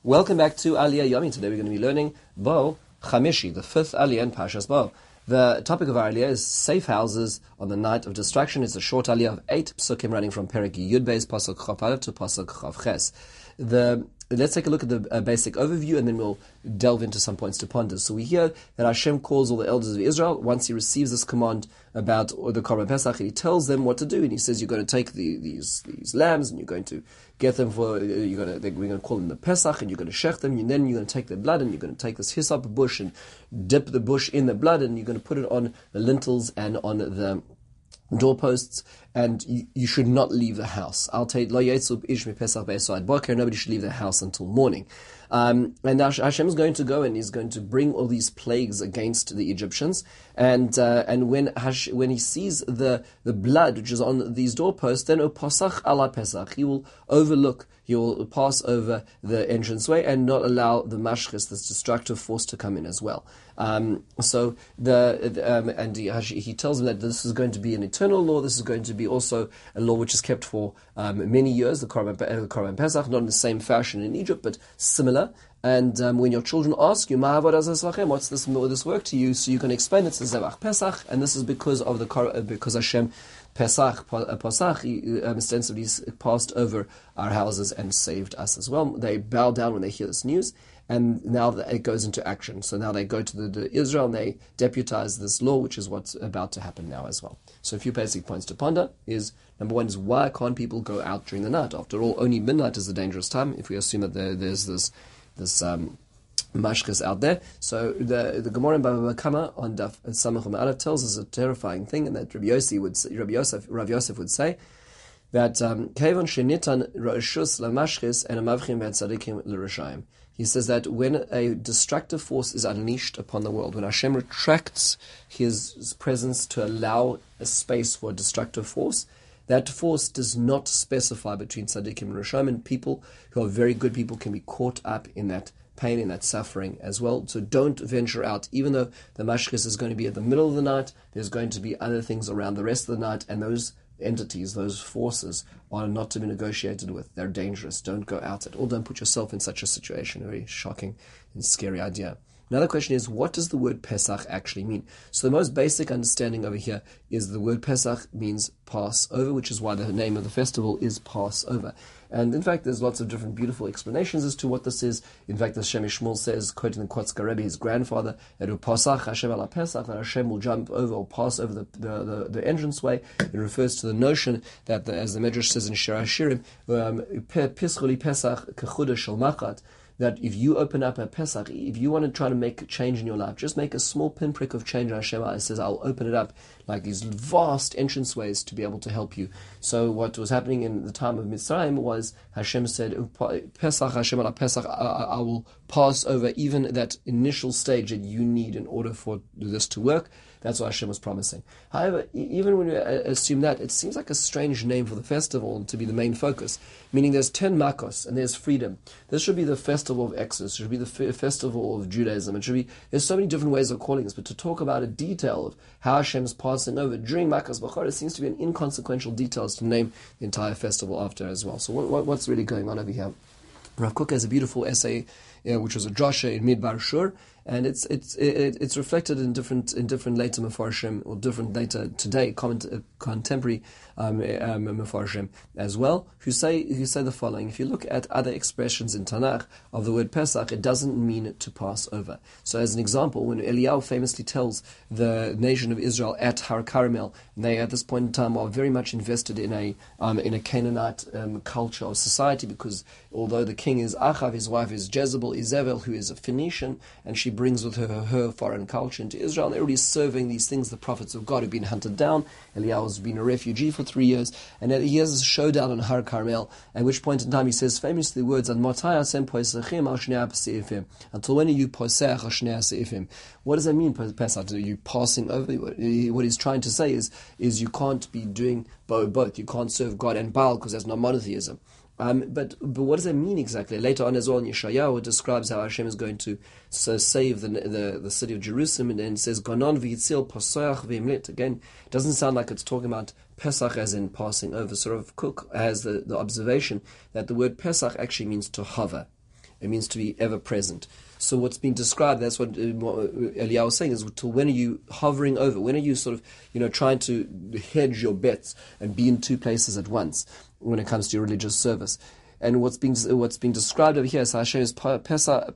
Welcome back to Aliyah Yomi. Today we're going to be learning Bo Chamishi, the fifth Aliyah in Parshas Bo. The topic of our Aliyah is safe houses on the night of destruction. It's a short Aliyah of 8 psukim running from Perek Yud Beis Pasuk Chav Aleph to Pasuk Chav Ches. Let's take a look at the basic overview, and then we'll delve into some points to ponder. So we hear that Hashem calls all the elders of Israel once He receives this command about the Korban Pesach, and He tells them what to do. And He says, "You're going to take these lambs, and you're going to get them we're going to call them the Pesach, and you're going to shech them, and then you're going to take their blood, and you're going to take this hyssop bush and dip the bush in the blood, and you're going to put it on the lintels and on the doorposts, and you should not leave the house. Nobody should leave the house until morning." And now Hashem is going to go and He's going to bring all these plagues against the Egyptians. And when He sees the blood which is on these doorposts, then Pasach ala Pesach, He will pass over the entranceway and not allow the mashchis, this destructive force, to come in as well. And He tells them that this is going to be an eternal law. This is going to be also a law which is kept for many years, the Korban Pesach, not in the same fashion in Egypt, but similar. And when your children ask you, what's this work to you? So you can explain it's the Zevach Pesach, and this is because Hashem Pesach, He ostensibly passed over our houses and saved us as well. They bow down when they hear this news, and now it goes into action. So now they go to the Israel and they deputize this law, which is what's about to happen now as well. So a few basic points to ponder is, number one is, why can't people go out during the night? After all, only midnight is the dangerous time, if we assume that there's this mashchis out there. So the Gemara in Baba Kama on Daf Samach Aleph tells us a terrifying thing, and that Rav Yosef would say that Kevon shenitan ra'ishus lamashchis and amavchim ve'tzadikim l'rashayim. He says that when a destructive force is unleashed upon the world, when Hashem retracts His presence to allow a space for a destructive force, that force does not specify between tzaddikim and rashayim, and people who are very good people can be caught up in that pain, in that suffering as well. So don't venture out. Even though the mashchis is going to be at the middle of the night, there's going to be other things around the rest of the night, and those entities, those forces, are not to be negotiated with. They're dangerous. Don't go out at all. Don't put yourself in such a situation. A very shocking and scary idea. Another question is, what does the word Pesach actually mean? So the most basic understanding over here is the word Pesach means Passover, which is why the name of the festival is Passover. And in fact, there's lots of different beautiful explanations as to what this is. In fact, the Shem Shmuel says, quoting the Kotzker Rebbe, his grandfather, that Pasach Hashem ala Pesach, that Hashem will jump over or pass over the entranceway. It refers to the notion that, as the Medrash says in Shir HaShirim, Pischuli Pesach kechudah shel machat, that if you open up a Pesach, if you want to try to make a change in your life, just make a small pinprick of change. Hashem says, I'll open it up like these vast entranceways to be able to help you. So what was happening in the time of Mitzrayim was Hashem said, Pesach, Hashem ala Pesach, I will pass over even that initial stage that you need in order for this to work. That's what Hashem was promising. However, even when you assume that, it seems like a strange name for the festival to be the main focus, meaning there's 10 makos and there's freedom. This should be the festival of Exodus. It should be the festival of Judaism. It should be, there's so many different ways of calling this, but to talk about a detail of how Hashem is passing over during Makkos Bechor, it seems to be an inconsequential detail to name the entire festival after as well. So what's really going on over here? Rav Kook has a beautiful essay, which was a drasha in Midbar Shur, and it's reflected in different later mefarshim, or different later today contemporary mefarshim as well, who say the following. If you look at other expressions in Tanakh of the word Pesach, it doesn't mean to pass over. So as an example, when Eliyahu famously tells the nation of Israel at Har Carmel, and they at this point in time are very much invested in a Canaanite culture or society, because although the king is Achav, his wife is Izebel, who is a Phoenician, and she brings with her foreign culture into Israel, and they're already serving these things, the prophets of God who've been hunted down. Eliyahu has been a refugee for 3 years, and he has a showdown on Har Carmel, at which point in time he says famously the words, until when are you posech al shnei seifim? What does that mean, Pesach? Are you passing over? What he's trying to say is you can't be doing both. You can't serve God and Baal, because that's not monotheism. But what does that mean exactly? Later on as well in Yeshayahu, it describes how Hashem is going to save the city of Jerusalem, and it says, Ganon v'yitzil pasoach v'imlit. Again, it doesn't sound like it's talking about Pesach as in passing over. So Rav Kook has the observation that the word Pesach actually means to hover. It means to be ever present. So what's being described, that's what Eliyahu was saying, is till when are you hovering over? When are you sort of, trying to hedge your bets and be in two places at once when it comes to your religious service? And what's being described over here is Hashem is Pesach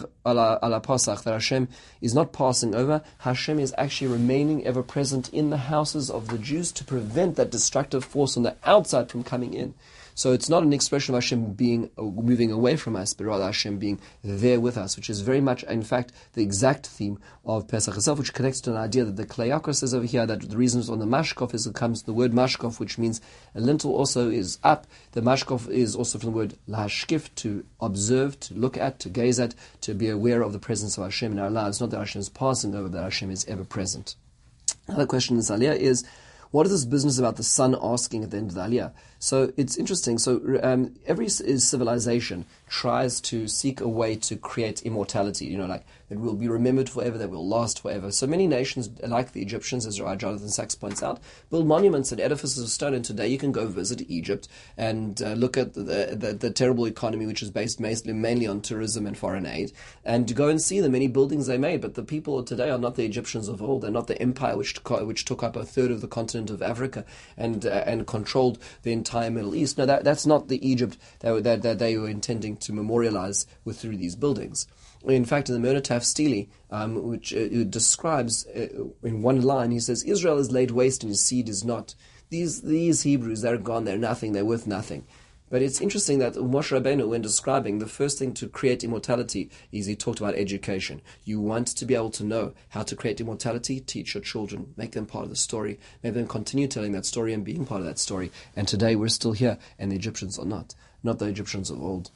ala Pasach, that Hashem is not passing over. Hashem is actually remaining ever present in the houses of the Jews to prevent that destructive force on the outside from coming in. So it's not an expression of Hashem moving away from us, but rather Hashem being there with us, which is very much, in fact, the exact theme of Pesach itself, which connects to an idea that the Kleyakos says over here that the reasons on the mashkof is it comes the word mashkof, which means a lintel also is up. The mashkof is also from the word lahashkif, to observe, to look at, to gaze at, to be aware of the presence of Hashem in our lives. Not that Hashem is passing over, that Hashem is ever present. Another question in this aliyah is, what is this business about the son asking at the end of the aliyah? So it's interesting. So every civilization tries to seek a way to create immortality, like that we'll be remembered forever, that will last forever. So many nations, like the Egyptians, as Jonathan Sachs points out, build monuments and edifices of stone. And today you can go visit Egypt and look at the terrible economy, which is based mainly on tourism and foreign aid, and go and see the many buildings they made. But the people today are not the Egyptians of old. They're not the empire which took up a third of the continent of Africa and controlled the entire Middle East. No, that's not the Egypt that they were intending to memorialize through these buildings. In fact, in the Mernataf Stele, which describes in one line, he says, Israel is laid waste and his seed is not. These Hebrews, they're gone, they're nothing, they're worth nothing. But it's interesting that Moshe Rabbeinu, when describing the first thing to create immortality, is he talked about education. You want to be able to know how to create immortality? Teach your children. Make them part of the story. Make them continue telling that story and being part of that story. And today we're still here, and the Egyptians are not the Egyptians of old.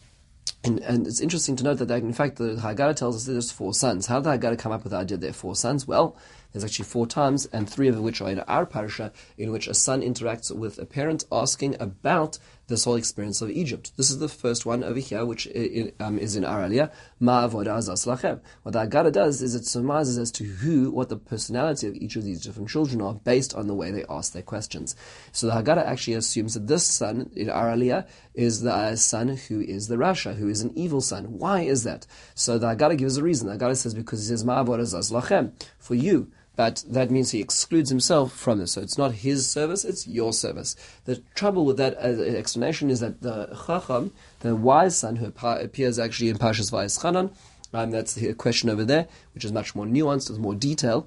And it's interesting to note that, in fact, the Haggadah tells us that there's 4 sons. How did the Haggadah come up with the idea there are 4 sons? Well, there's actually 4 times, and 3 of which are in our parasha, in which a son interacts with a parent asking about this whole experience of Egypt. This is the first one over here, which is in our aliyah, Ma avodah azas lachem. What the Haggadah does is it surmises as to what the personality of each of these different children are based on the way they ask their questions. So the Haggadah actually assumes that this son in our aliyah is the son who is the Rasha, who is an evil son. Why is that? So the Haggadah gives a reason. The Haggadah says because he says, Ma avodah azas lachem, for you. But that means he excludes himself from this. So it's not his service, it's your service. The trouble with that explanation is that the Chacham, the wise son, who appears actually in Parshas Vayeschanan, that's the question over there, which is much more nuanced, with more detail.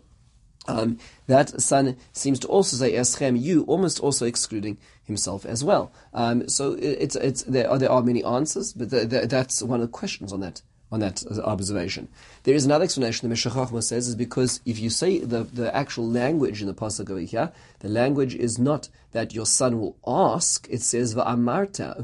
That son seems to also say Eschem, you, almost also excluding himself as well. So there are many answers, but that's one of the questions on that observation. There is another explanation the Meshech Chochmah says is because if you say the actual language in the pasuk over here, the language is not that your son will ask. It says va'amartem.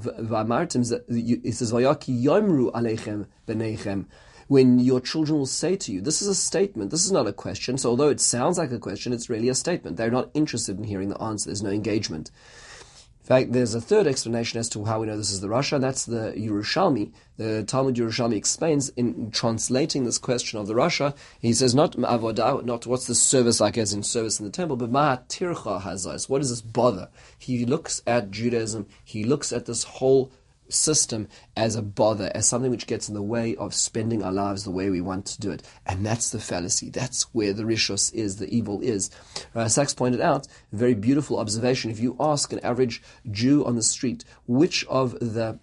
It says vayaki yomru aleichem b'neichem. When your children will say to you, this is a statement, this is not a question. So although it sounds like a question, it's really a statement. They're not interested in hearing the answer. There's no engagement. In fact, there's a third explanation as to how we know this is the Rasha, and that's the Yerushalmi. The Talmud Yerushalmi explains in translating this question of the Rasha, he says not avodah, not what's the service like as in service in the temple, but ma'atircha hazais. What is this bother? He looks at Judaism, he looks at this whole system as a bother, as something which gets in the way of spending our lives the way we want to do it. And that's the fallacy. That's where the rishus is, the evil is. Sachs pointed out a very beautiful observation. If you ask an average Jew on the street which of the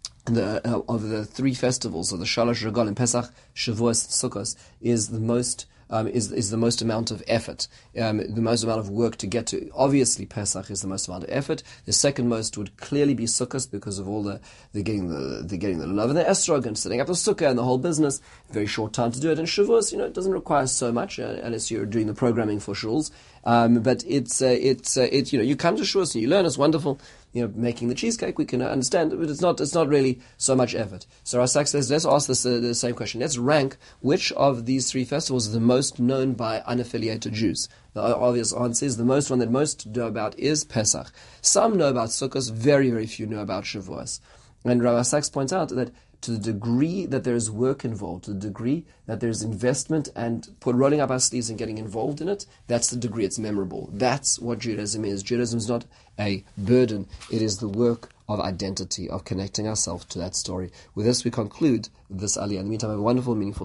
3 festivals of the Shalosh Regalim, Pesach, Shavuos, and Sukkot is the most is the most amount of effort, the most amount of work to get to. Obviously, Pesach is the most amount of effort. The second most would clearly be Sukkot because of all the getting the love and the esrog and setting up the sukkah and the whole business. Very short time to do it. And Shavuos, it doesn't require so much unless you're doing the programming for shuls. But it's you come to Shavuos and you learn. It's wonderful. Making the cheesecake, we can understand, but it's not really so much effort. So Rasak says, let's ask the same question. Let's rank which of these 3 festivals is the most known by unaffiliated Jews. The obvious answer is the one that most know about is Pesach. Some know about Sukkot, very, very few know about Shavuos. And Rabbi Sachs points out that to the degree that there is work involved, to the degree that there's investment and rolling up our sleeves and getting involved in it, that's the degree it's memorable. That's what Judaism is. Judaism is not a burden. It is the work of identity, of connecting ourselves to that story. With this, we conclude this Aliyah. In the meantime, have a wonderful, meaningful